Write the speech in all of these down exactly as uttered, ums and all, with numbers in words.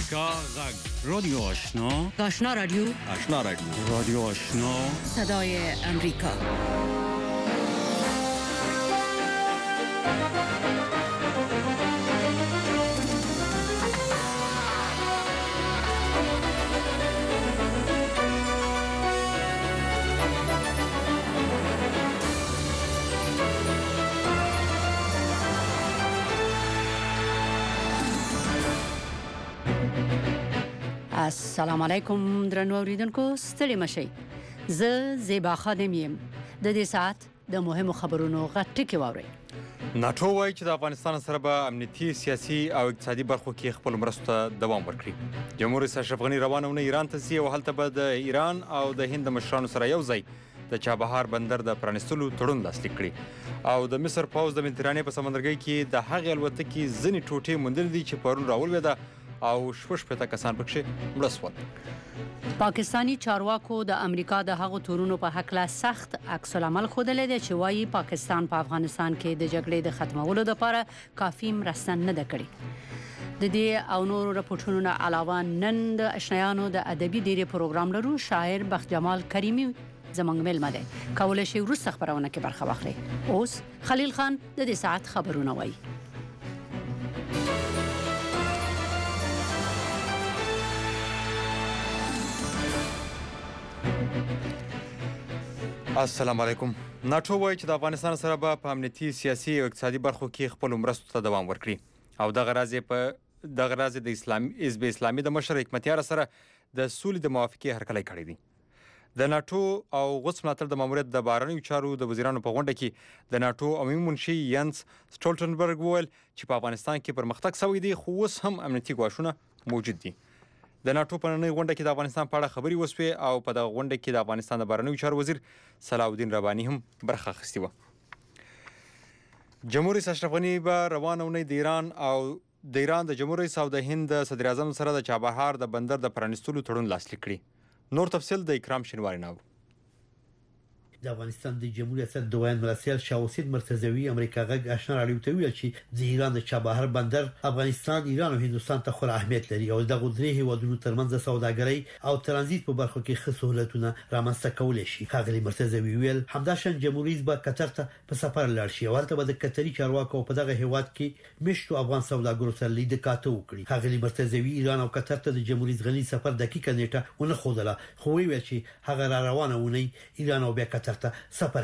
امریکا غږ رادیو آشنا آشنا رادیو آشنا رادیو رادیو آشنا صدای امریکا. السلام علیکم درنو اوریدونکو، ستړي مشئ. زه زیبا خادم یم. د دې ساعت د مهمو خبرونو غټ ټکی واورئ. ناټو وایي چې د افغانستان سره به امنیتي، سیاسي او اقتصادي برخو کې خپل مرستو ته دوام ورکړي. جمهور رئیس اشرف غني روانه ونه ایران ته ځي او هلته به د ایران او د هند مشرانو سره یو ځای د چابهار بندر د پرانیستلو تړون لاسلیک کړي. او د مصر پوځ د مدیترانې په سمندرګي کې د هغې الوتکې ځینې ټوټې موندلې دي چې پرون راولوېده او شپږ شپېته کسان پکښې مړه شول. پاکستانی چارواکو د امریکا د هغو تورونو په هکله سخت عکس العمل ښودلی دی چې وایي پاکستان په پا افغانستان کې د جګړې د ختمولو لپاره کافي مرسته نه ده کړې. د دې او نورو رپورټونو نه علاوه نن د اشنایانو د ادبي ډیرې پروګرام لرو. شاعر بخت جمال کریمي زموږ میلمه دی. کولی شئ وروسته خپرونه کې برخه واخلئ. اوس خلیل خان د دې ساعت خبرونه وایي. السلام علیکم. ناټو وایي چې د افغانستان سره به په امنیتي، سیاسي او اقتصادي برخو کې خپل مرستو ته دوام ورکړي او دغه راز په دغه راز د اسلامي حزب اسلامي د مشر حکمتیار سره د سولې د موافقې هرکلی کړی دی. د ناټو او غوڅ ملاتړ د ماموریت د بهرنیو چارو د وزیرانو په غونډه کې د ناټو عمومي منشي ینس سټولټنبرګ وویل چې په افغانستان کې پرمختګ شوی دی، خو اوس هم امنیتي ګواښونه موجود دي. د ناټو په نننۍ غونډه کې د افغانستان په اړه خبرې وشوې او په دغه غونډه کې د افغانستان د بهرنیو چارو وزیر صلاح الدین رباني هم برخه اخیستې وه. جمهور رئیس اشرف غني به روانه اونۍ د ایران او د ایران د جمهور رئیس او د هند د صدر اعظم سره د چابهار د بندر د پرانیستلو تړون لاسلیک کړي. نور تفصیل د اکرام شینواري ناو. د افغانستان د جمهوریت ریاست دویم مرسل شاه حسین مرتضوی امریکا غږ آشنا راډیو ته ویل چې د ایران د چابهار بندر افغانستان، ایران او هندستان ته خورا اهمیت لري او دغه درې هیوادونو ترمنځ د سوداګرۍ او ترانزیت په برخو کې ښه سہولتونه رامنځته کولای شي. ښاغلي مرتضوی ویل همداشان جمهوریت رئیس به قطر ته په سفر لاړ شي او هلته به د قطري چارواکو په دغه هیواد کې مشتو افغان سوداګرو سره لیدکاته وکړي. ښاغلي مرتضوی ایران او قطر ته د جمهوریت غني سفر دقیقه نیټه ونه ښودله، خو ویل چې هغه را روانه ونی ایران او بیا قطر ته سفر.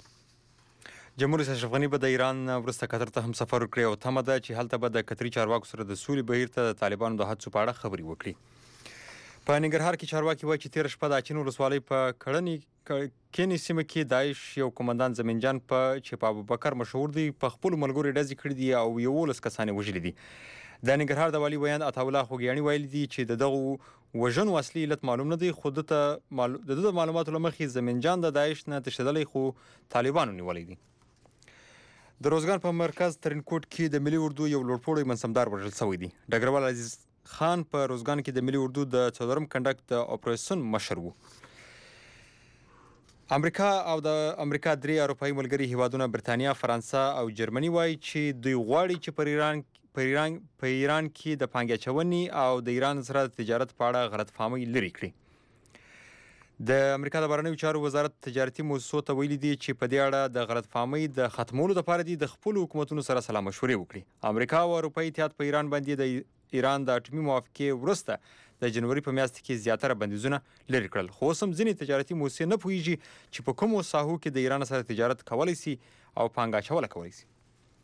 جمهور رئیس اشرف غني به د ایران وروسته قطر ته هم سفر وکړي او تمه ده چې هلته به د قطري چارواکو سره د سولې بهیر ته د طالبانو د هڅو په اړه خبرې وکړي. په ننګرهار کې چارواکي وایي چې تېره شپه د اچین ولسوالۍ په کړنې کینې سیمه کې داعش یو قومندان زمین جان په چې په ابوبکر مشهور دی په خپلو ملګرو ډزې کړي دي او یولس کسان یې وژلي دي. د ننګرهار د والي ویاند عطاالله خوږیاڼي ویلي دي چې د دغو وژنو اصلي علت معلوم نه دی، خو د ده د معلوماتو له مخې زمین جان د داعش نه تښتېدلی خو طالبانو نیولی دی. د روزګان په مرکز ترینکوټ کې د ملي اردو یو لوړپوړی منصبدار وژل شوی دی. ډګروال عزیز خان په روزګان کې د ملي اردو د څلورم کنډک د اپریشن مشر وو. امریکا او د امریکا درې اروپایي ملګري هیوادونه برتانیا، فرانسه او جرمني وایي چې دوی غواړي چې پر ایران په ایران په ایران کې د پانګې اچونې او د ایران سره د تجارت په اړه غلط فهمي لرې کړي. د امریکا د بهرنیو چارو وزارت تجارتي موسسو ته ویلي دي چې په دې اړه د غلط فهمۍ د ختمولو لپاره دي د خپلو حکومتونو سره سلا مشورې وکړي. امریکا او اروپایي اتحاد په ایران باندې د ایران د اټومي موافقې وروسته د جنوري په میاشت کې زیاتره بندیزونه لرې کړل، خو اوس هم ځینې تجارتي موسسې نه پوهیږي چې په کومو ساحو کې د ایران سره تجارت کولی سي او پانګه اچوله کولی سي.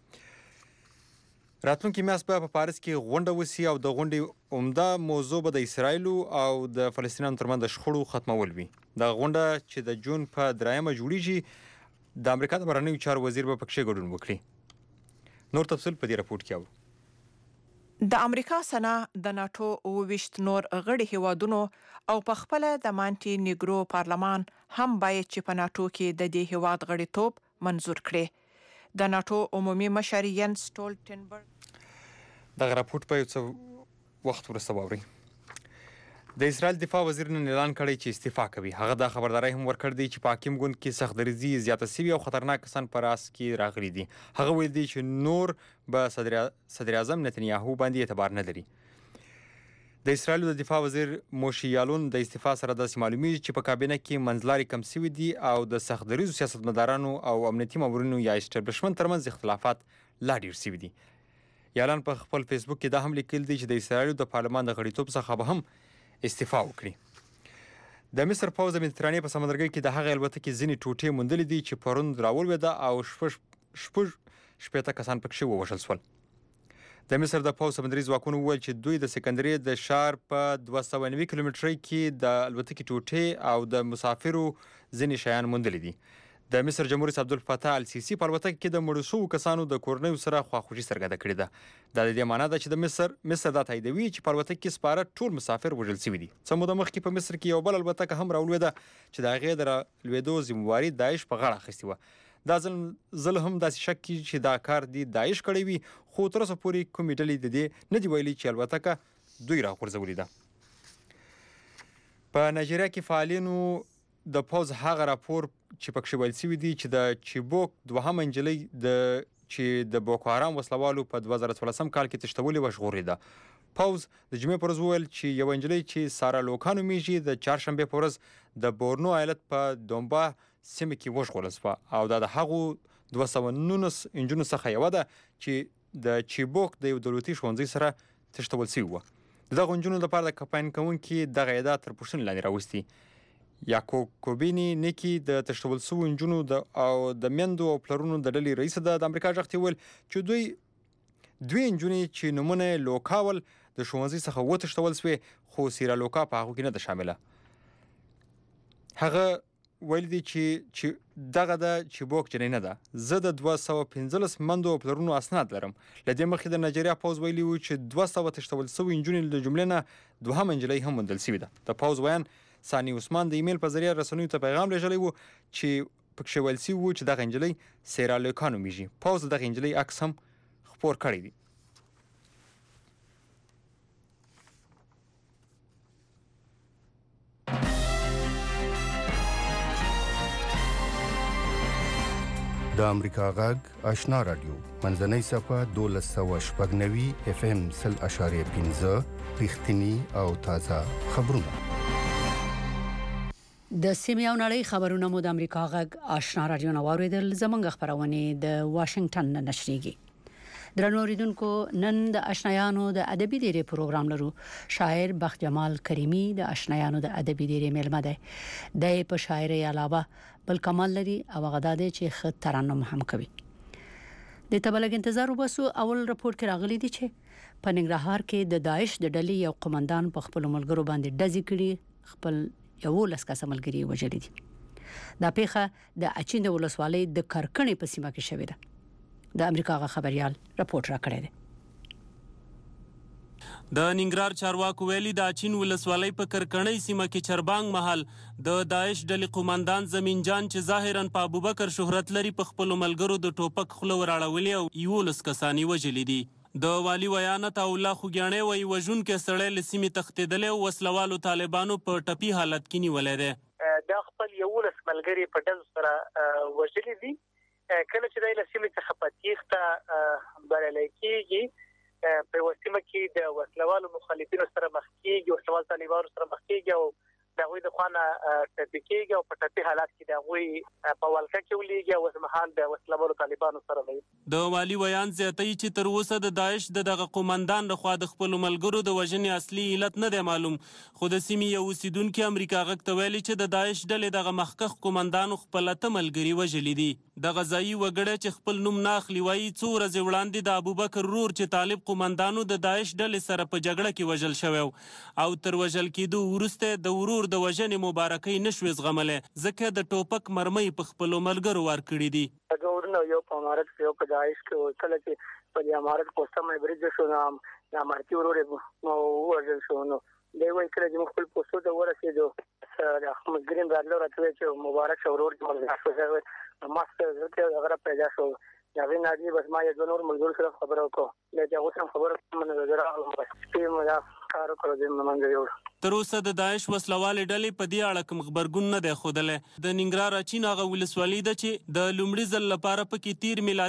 راتلونکي میاشت به په پاریس کې غونډه وسي او د غونډې عمده موضوع به د اسرایلو او د فلسطینیانو ترمنځ د شخړو ختمول وي. دغه غونډه چې د جون په دریمه جوړیږي، د امریکا د بهرنیو چارو وزیر به پکښې ګډون وکړي. نور تفصیل په دې راپورټ کې اورو. د امریکا سنا د ناټو اووه ویشت نور غړي هیوادونو او په خپل د مانټي نیګرو پارلمان هم باید چې په ناټو کې د دې هیواد غړیتوب منظور کړي. د ناټو عمومي مشر ینس سټولټنبرګ دغه راپورټ په یو څه وخت وروسته واورئ. د اسرائیل دفاع وزیر نن اعلان کړی چې استعفا کوي. هغه دا خبرداری هم ورکړ دی چې په حاکم ګوند کې سخت دریځي زیاته سوي او خطرناک کسان په راس کې راغلي دي. هغه ویل دی چې نور به صدر صدر اعظم نتنیاهو باندې اعتبار نه لري. د اسرایل د دفاع وزیر موشي یالون د استعفا سره د معلومیږي چې په کابینه کې منځلاري کم سوي دي او د سختدریزو سیاستمدارانو او امنیتي مامورینو یا اسټابلیشمنت ترمنځ اختلافات لا ډیر سوي دي. یالون په خپل فیسبوک کې دا هم لیکل دي چې د اسرایل د پارلمان د غړیتوب څخه به هم استعفا وکړي. د مصر پوځ د مدیترانې په سمندرګي کې د هغې الوتکې ځینې ټوټې موندلې دي چې پرون راولوېده او شپږ شپږ شپېته کسان پکښې ووژل شول. د مصر د پوځ سمندري ځواکونو وویل چې دوی د سکندرې د ښار په دوه سوه نوي کیلومترۍ کې د الوتکې ټوټې او د مسافرو ځینې شیان موندلي دي. د مصر جمهور رئیس عبدالفتاح السیسي په الوتکه کې د مړو شوو کسانو د کورنیو سره خواخوږي څرګنده کړې ده. دا د دې معنا ده چې د مصر مصر دا تاییدوي چې په الوتکه کې سپاره ټول مسافر وژل شوي دي. څه موده مخکې په مصر کې یو بل الوتکه هم راولوېده چې د هغې د رالوېدو ذمهواري داعش په غاړه اخیستې وه. دا ځل هم داسې شک کیږي چې دا کار دی داعش کړی وي، خو تر اوسه پورې کومې ډلې د دې نه دي ویلي چې الوتکه دوی راغورځولې ده. په نایجیریا کې فعالینو د پوځ هغه راپور چې پکښې ویل شوي دي چې د چیبوک دوهمه نجلۍ د چې د بوکو حرام وسلوالو په دوه زره څوارلسم کال کې تښتولې وه ژغورېده. پوځ د جمعې په ورځ وویل چې یوه نجلۍ چې سارا لوکا نومیږي د چهارشنبې په ورځ د بورنو ایالت په دومبا سیمه کې وژغورل شوه او دا د هغو دوه سوه نولس نجونو څخه یوه ده چې د چیبوک د یو دولتي ښوونځي سره تښتول شوي وه. د دغو نجونو لپاره د کمپاین کوونکي دغه ادعا تر پوښتنې لاندې راوستي. یاکوبیني نیکي د تښتول شوو نجونو او د میندو او پلرونو د ډلې رئیسه ده. د امریکا غږ ته وویل چې دوی دوی نجونې چې نومونه یې لوکا ول د ښوونځي څخه وتښتول شوې، خو سیرا لوکا په هغو کې نه ده شامله. هغه ویل دي چې چې دغه د چیبوک جنۍ نه ده. زه د دوه سوه پنځلس مندو او پلرونو اسناد لرم. له دې مخکې د نایجیریا پوځ ویلي و چې دوه سوه تښتول شوي نجونې له جملې نه دوهمه نجلۍ هم موندل شوې ده. د پوځ ویان ثاني عثمان د ایمیل په ذریعه رسنیو ته پیغام لیږلی و چې پکښې ویل شوي و چې دغه نجلۍ سیرا لوکا نومیږي. پوځ د دغې نجلۍ عکس هم خپور کړی دی. د امریکا غږ آشنا رادیو منځنۍ صفحه دولس سوه شپږ نوي اف ام سل اشاریه پنځه رښتینی او تازه خبرونه. د سیمې او نړۍ خبرونه مو د امریکا غږ آشنا رادیو نه واوریدل. زموږ خبرونه د واشنگټن نه نشریږي. درنو اوریدونکو، نن د آشنایانو د ادبي ډیرې پروګرام لرو. شاعر بخت جمال کریمی د آشنایانو د ادبي ډیرې میلمه دی. د په شاعري علاوه بل کمال لري او غداده چې خ ترانم هم کوي. د تبلګ انتظار وباسو. اول راپور کې راغلي دي چې په ننګرهار کې د داعش د ډلې یو قومندان په خپل ملګرو باندې ډزې کړي، خپل یو لسکه ملګری وژلي دي. دا پیښه د اچین د ولسوالۍ د کرکنې په سیمه کې شوې ده. د امریکا غا خبريال راپورټ راکړی دی. د ننګرهار چارواکو ویلي د اچین ولسوالۍ په کرکنۍ سیمه کې چربانګ محل د داعش ډلې قومندان زمین جان چې ظاهرا په ابوبکر شهرت لري په خپل ملګرو د ټوپک خوله وراړولې او یولس کسانی وژلي دي. د والی ویانت الله خوګیاڼي وی وژون کې سړی لسیمې تختیدلې او وسلوالو طالبانو په ټپي حالت کې نیولې ده. د خپل یولس ملګری په ډز سره وژلي دي. کله چې د لسیمې څخه پاتېخته بللی کېږي، په وسیمه کې د وسلوالو مخالفینو سره مخ کېږي، وسلوال طالبانو سره مخ کېږي او د هغوی د خوانه ټپي کېږي او په ټپي حالت کې د هغوی په ولکه کې ولیږي او اوسمهال د وسلوالو طالبانو سره دی. د والي ویان زیاتوي چې تر اوسه د داعش د دغه قومندان لخوا د خپلو ملګرو د وژنې اصلي علت نه دی معلوم، خو د سیمې یو اوسیدونکي امریکا غږ ته ویلي چې د داعش ډلې دغه مخکښ قومندانو خپل اته ملګري وژلي دي. د غذایی وګړی چې خپل نوم نه اخلي وایي څو ورځې وړاندې د ابوبکر رور چې طالب قومندانو د داعش ډلې سره په جګړه کې وژل شوی او تر وژل کېدو وروسته د ورور د وژنې مبارکۍ نشوې زغملی، ځکه د ټوپک مرمۍ په خپلو ملګرو ورکړي دي. دوه ورونه یو په امارت کې یو په داعش کې، کله چې په دې امارت پوسټه برید شو نو د امارتي ورور یې ووژل شو. نو دی وایي کله چې موږ خپل پوسټو ته ورسېدو د ملګري راغلو راته وایي چې مبارک شه ورور دې ملګری شو. ما څه ته هغه پیدا شو یاوی نادي بس ما یو نور ملګرو سره خبرو وکړو، د هغه سره خبرو کوم نه زراغله بس په مدا کار کړو د منځ یو. تر اوسه د داعش وسلوال ډلې په دې اړه کوم خبرګون نه دی ښودلی. د ننګرهار اچین هغه ولسوالۍ ده چې د لومړي ځل لپاره پکې تیر میلادي